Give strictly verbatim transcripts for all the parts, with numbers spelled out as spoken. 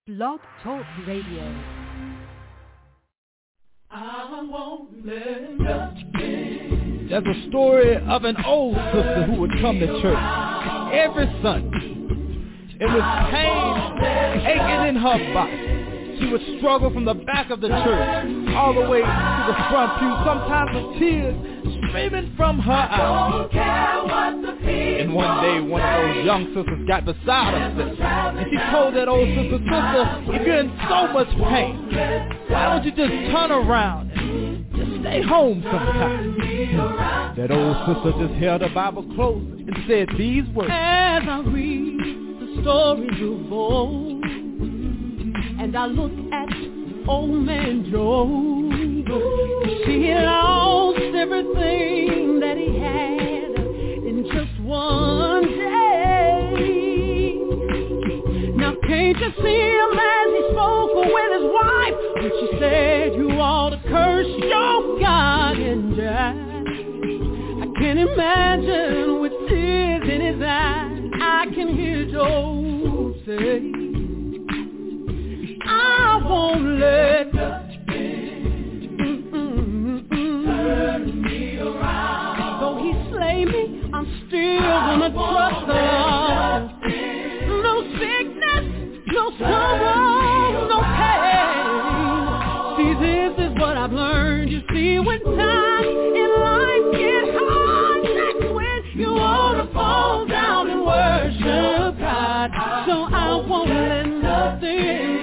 Blog Talk Radio. I won't let nothing. There's a story of an old sister who would come to church every Sunday. It was pain aching in her body. She would struggle from the back of the church all the way to the front pew, sometimes with tears streaming from her eyes. And one day, one of those young sisters got beside her sister, and she told that old sister, sister, if you're in so much pain, why don't you just turn around and just stay home sometime? That old sister just held her Bible close and said these words. As I read the stories of old, and I look at old man Joe, he lost everything that he had in just one day. Now can't you see him as he spoke with his wife when she said, you ought to curse your God and die? I can imagine with tears in his eyes, I can hear Joe say, I won't let nothing turn me around. Though he slay me, I'm still gonna trust the Lord. No sickness, no sorrow, no pain. See, this is what I've learned. You see, when times in life get hard, that's when you wanna fall down and worship God. So I won't let nothing.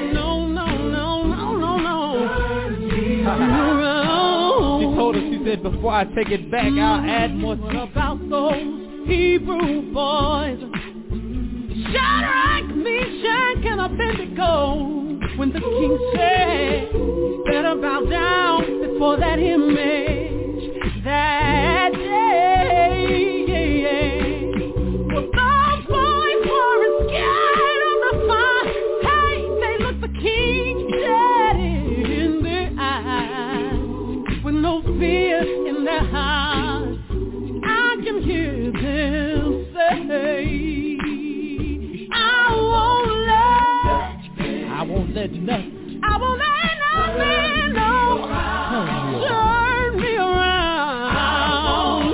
She told us, she said, before I take it back, I'll add more. What about those Hebrew boys? Shadrach, Meshach, and Abednego, when the king said, better bow down before that image that day. Well, those boys were scared of the fire. Hey, they looked the king dead in their eyes, with no fear in their hearts. I can hear them say, I won't let, I won't let nothing, I won't let nothing, no, turn me around.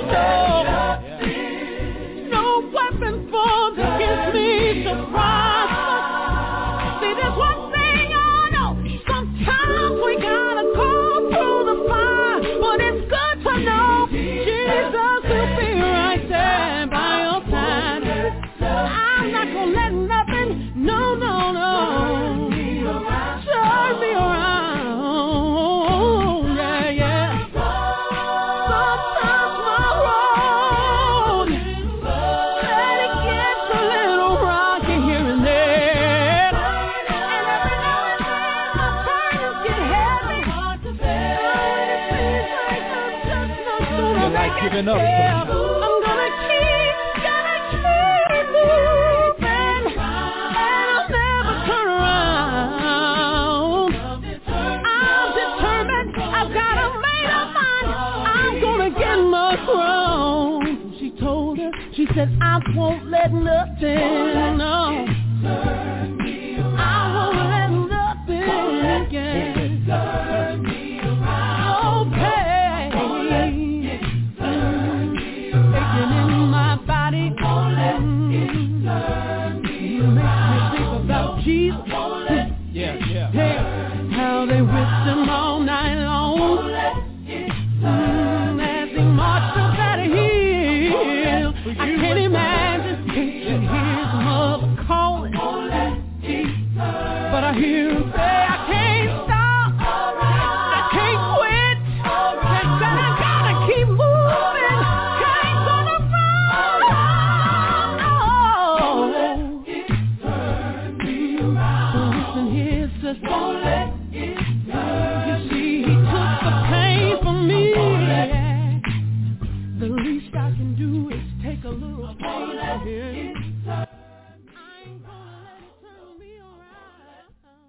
No, no weapon formed against me shall prosper. See, there's one thing I know, sometimes we gotta go through the fire, but it's good to know Jesus will be right there by your side. I'm not gonna let nothing, no, no, no, turn me around, yeah, yeah. Sometimes my road, that it gets a little rocky here and there, and every now and then my burdens get heavy, and it seems like I'm just not gonna You're like make it giving up there. sometimes. I'm gonna keep, gonna keep moving, and I'll never turn around. I'm determined, I've got a made up mind, I'm gonna get my crown. She told her, she said, I won't let nothing, no, I won't let nothing get no pain, aching in my body. You make me think about Jesus. Yeah, yeah. Hey, how they whipped him all night long, mm, as he marched up that hill. I can't imagine, can't you hear his mother calling? But I hear him say, I can't stop, I can't quit, I gotta, gotta keep moving, can't gonna fall. So listen here, sister. You see, he took the pain from me. The least I can do is take a little pain from him. I ain't gonna let it turn me around.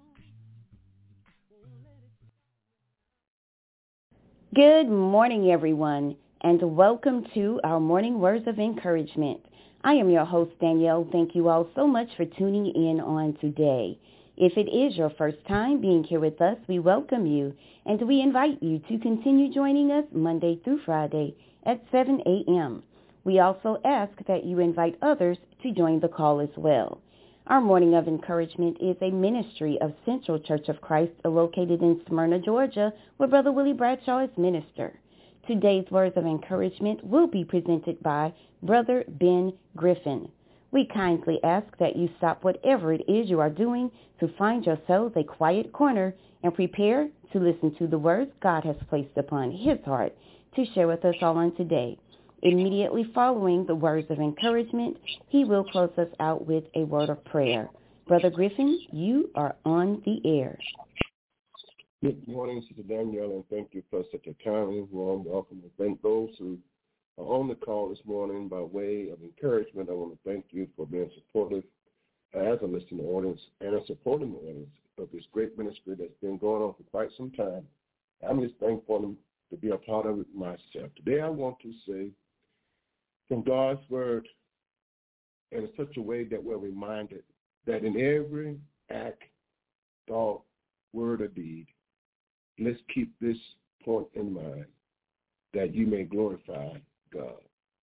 Good morning, everyone, and welcome to our morning words of encouragement. I am your host, Danielle. Thank you all so much for tuning in on today. If it is your first time being here with us, we welcome you, and we invite you to continue joining us Monday through Friday at seven a.m. We also ask that you invite others to join the call as well. Our Morning of Encouragement is a ministry of Central Church of Christ located in Smyrna, Georgia, where Brother Willie Bradshaw is minister. Today's words of encouragement will be presented by Brother Ben Griffin. We kindly ask that you stop whatever it is you are doing to find yourselves a quiet corner and prepare to listen to the words God has placed upon his heart to share with us all on today. Immediately following the words of encouragement, he will close us out with a word of prayer. Brother Griffin, you are on the air. Good morning, Sister Danielle, and thank you for such a kind, warm welcome. And thank those who are on the call this morning by way of encouragement. I want to thank you for being supportive as a listening audience and a supporting audience of this great ministry that's been going on for quite some time. I'm just thankful to be a part of it myself. Today I want to say from God's word in such a way that we're reminded that in every act, thought, word, or deed, let's keep this point in mind, that you may glorify God.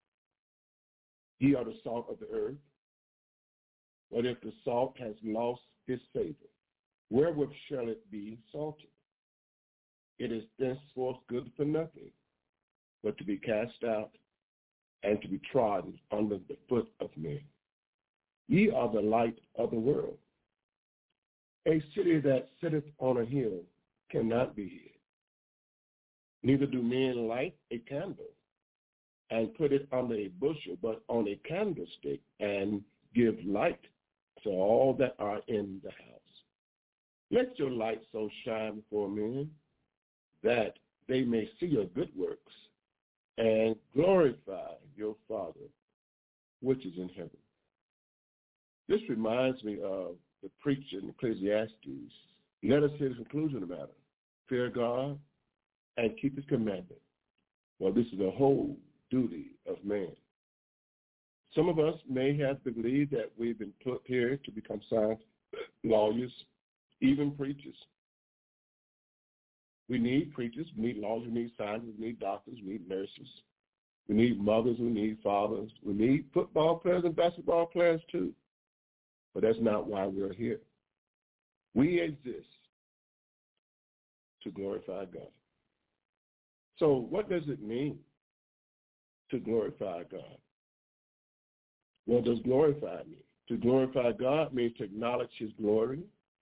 Ye are the salt of the earth. But if the salt has lost its savor, wherewith shall it be salted? It is thenceforth good for nothing, but to be cast out and to be trodden under the foot of men. Ye are the light of the world. A city that sitteth on a hill cannot be hid. Neither do men light a candle and put it under a bushel, but on a candlestick, and give light to all that are in the house. Let your light so shine before men that they may see your good works and glorify your Father which is in heaven. This reminds me of the preacher in Ecclesiastes. Let us hear the conclusion of the matter. Fear God and keep his commandment. Well, this is the whole duty of man. Some of us may have to believe that we've been put here to become science, lawyers, even preachers. We need preachers, we need lawyers, we need scientists, we need doctors, we need nurses. We need mothers, we need fathers. We need football players and basketball players too. But that's not why we're here. We exist to glorify God. So what does it mean to glorify God? What does glorify mean? To glorify God means to acknowledge his glory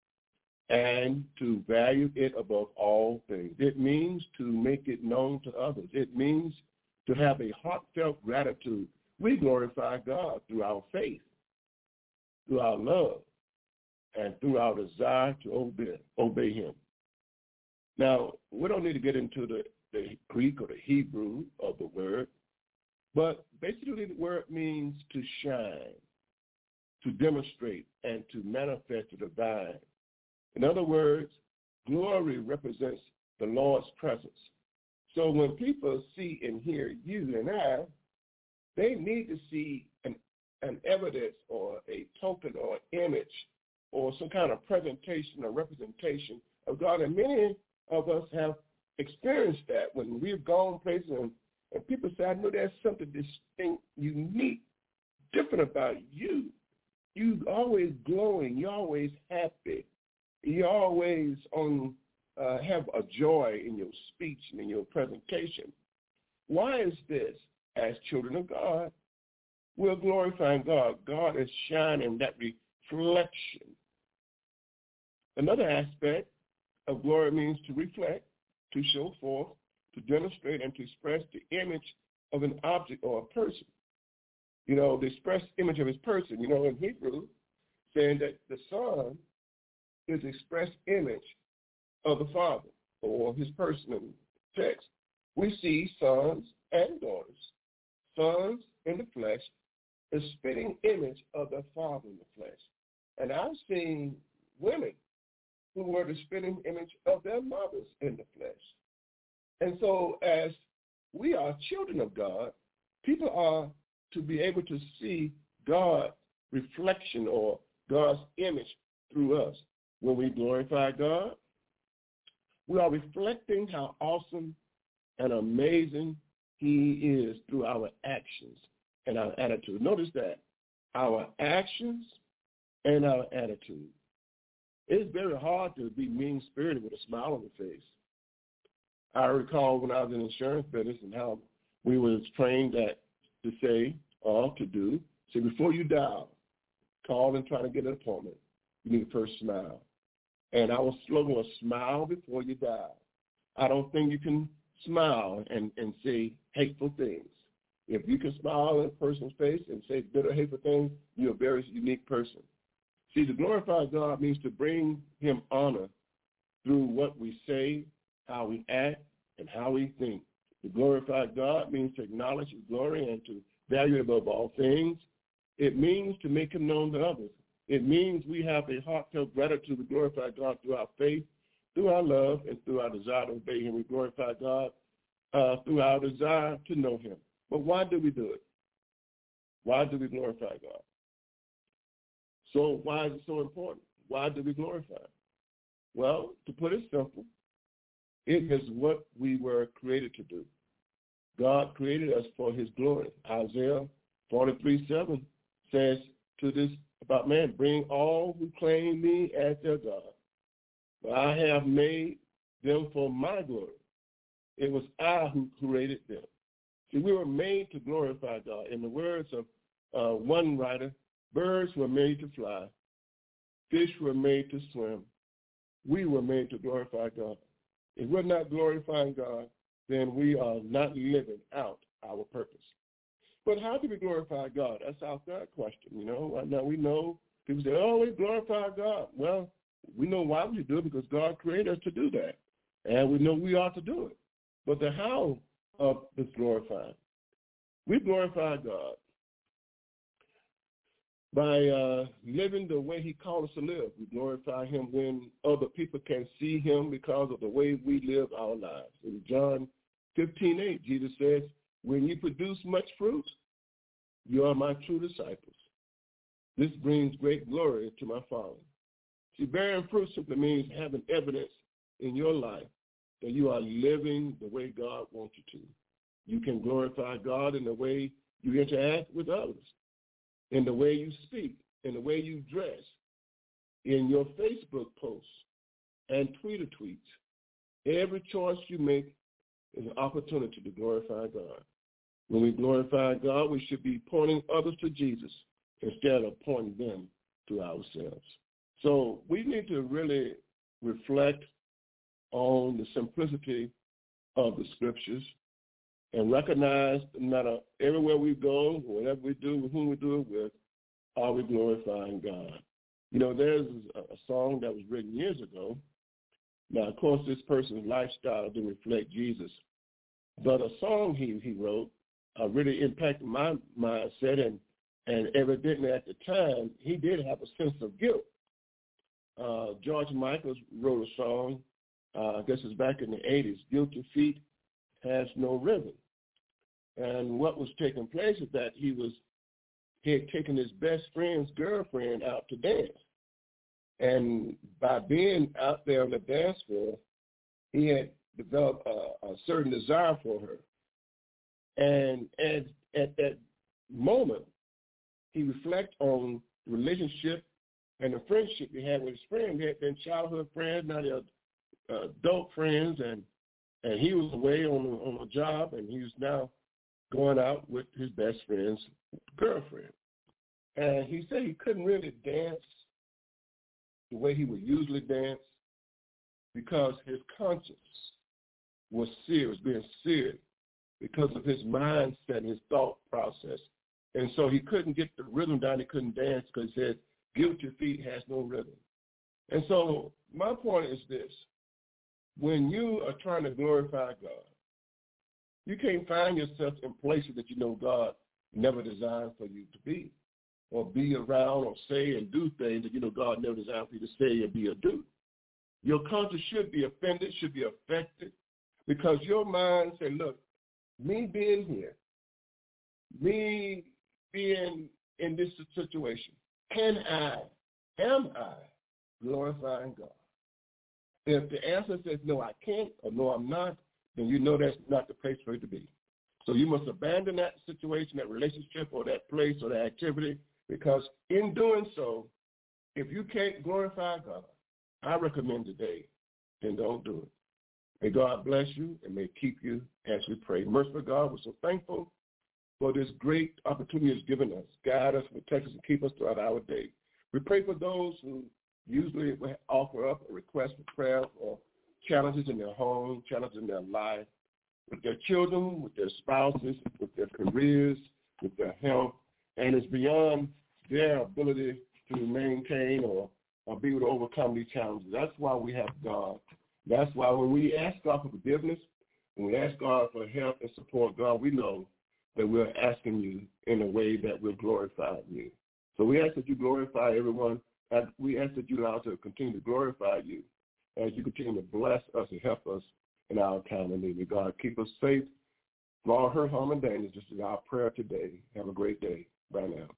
and to value it above all things. It means to make it known to others. It means to have a heartfelt gratitude. We glorify God through our faith, through our love, and through our desire to obey, obey him. Now, we don't need to get into the, the Greek or the Hebrew of the word, but basically the word means to shine, to demonstrate, and to manifest the divine. In other words, glory represents the Lord's presence. So when people see and hear you and I, they need to see an, an evidence or a token or an image or some kind of presentation or representation of God. And many of us have experienced that when we've gone places and, and people say, I know there's something distinct, unique, different about you. You're always glowing. You're always happy. You're always on, uh, have a joy in your speech and in your presentation. Why is this? As children of God, we're glorifying God. God is shining that reflection. Another aspect of glory means to reflect, to show forth, to demonstrate, and to express the image of an object or a person. You know, the express image of his person. You know, in Hebrew, saying that the Son is the express image of the Father or his person in text. We see sons and daughters. Sons in the flesh, the spitting image of the Father in the flesh. And I've seen women who were the spitting image of their mothers in the flesh. And so as we are children of God, people are to be able to see God's reflection or God's image through us. When we glorify God, we are reflecting how awesome and amazing he is through our actions and our attitude. Notice that, our actions and our attitude. It's very hard to be mean-spirited with a smile on the face. I recall when I was in the insurance business and how we were trained that to say or to do, say before you dial, call and try to get an appointment, you need to first smile. And our slogan was smile before you dial. I don't think you can smile and, and say hateful things. If you can smile in a person's face and say bitter, hateful things, you're a very unique person. See, to glorify God means to bring him honor through what we say, how we act, and how we think. To glorify God means to acknowledge his glory and to value it above all things. It means to make him known to others. It means we have a heartfelt gratitude to glorify God through our faith, through our love, and through our desire to obey him. We glorify God uh, through our desire to know him. But why do we do it? Why do we glorify God? So why is it so important? Why do we glorify? Well, to put it simple, it is what we were created to do. God created us for his glory. Isaiah forty-three seven says to this about man, bring all who claim me as their God. But I have made them for my glory. It was I who created them. See, we were made to glorify God. In the words of uh, one writer, birds were made to fly. Fish were made to swim. We were made to glorify God. If we're not glorifying God, then we are not living out our purpose. But how do we glorify God? That's our third question. You know, right now we know people say, oh, we glorify God. Well, we know why we do it because God created us to do that. And we know we ought to do it. But the how of this glorifying, we glorify God by uh, living the way he called us to live. We glorify him when other people can see him because of the way we live our lives. In John fifteen eight, Jesus says, when you produce much fruit, you are my true disciples. This brings great glory to my Father. See, bearing fruit simply means having evidence in your life that you are living the way God wants you to. You can glorify God in the way you interact with others, in the way you speak, in the way you dress, in your Facebook posts and Twitter tweets. Every choice you make is an opportunity to glorify God. When we glorify God, we should be pointing others to Jesus instead of pointing them to ourselves. So we need to really reflect on the simplicity of the scriptures and recognize no matter everywhere we go, whatever we do, with whom we do it with, are we glorifying God? You know, there's a song that was written years ago. Now, of course, this person's lifestyle didn't reflect Jesus. But a song he, he wrote uh, really impacted my mindset, and, and evidently at the time, he did have a sense of guilt. Uh, George Michael wrote a song, uh, I guess it's back in the eighties, Guilty Feet Has No Rhythm. And what was taking place is that he was he had taken his best friend's girlfriend out to dance. And by being out there on the dance floor, he had developed a, a certain desire for her. And at, at that moment, he reflected on the relationship and the friendship he had with his friend. They had been childhood friends, now they're uh, adult friends, and, and he was away on, on a job, and he was now going out with his best friend's girlfriend. And he said he couldn't really dance the way he would usually dance because his conscience was seared, was being seared because of his mindset, his thought process. And so he couldn't get the rhythm down. He couldn't dance because he said, guilty feet has no rhythm. And so my point is this. When you are trying to glorify God, you can't find yourself in places that you know God never designed for you to be, or be around or say and do things that you know God never designed for you to say and be or do. Your conscience should be offended, should be affected, because your mind say, look, me being here, me being in this situation, can I, am I glorifying God. If the answer says, no, I can't, or no, I'm not, then you know that's not the place for it to be. So you must abandon that situation, that relationship, or that place, or that activity, because in doing so, if you can't glorify God, I recommend today, then don't do it. May God bless you and may keep you as we pray. Merciful God, we're so thankful for this great opportunity it's given us. Guide us, protect us, and keep us throughout our day. We pray for those who usually offer up a request for prayer or challenges in their home, challenges in their life, with their children, with their spouses, with their careers, with their health, and it's beyond their ability to maintain or, or be able to overcome these challenges. That's why we have God. That's why when we ask God for forgiveness, when we ask God for help and support, God, we know that we're asking you in a way that will glorify you. So we ask that you glorify everyone. And we ask that you allow us to continue to glorify you as you continue to bless us and help us in our time of need. May God keep us safe from all hurt, harm, and danger. This is our prayer today. Have a great day. Bye now.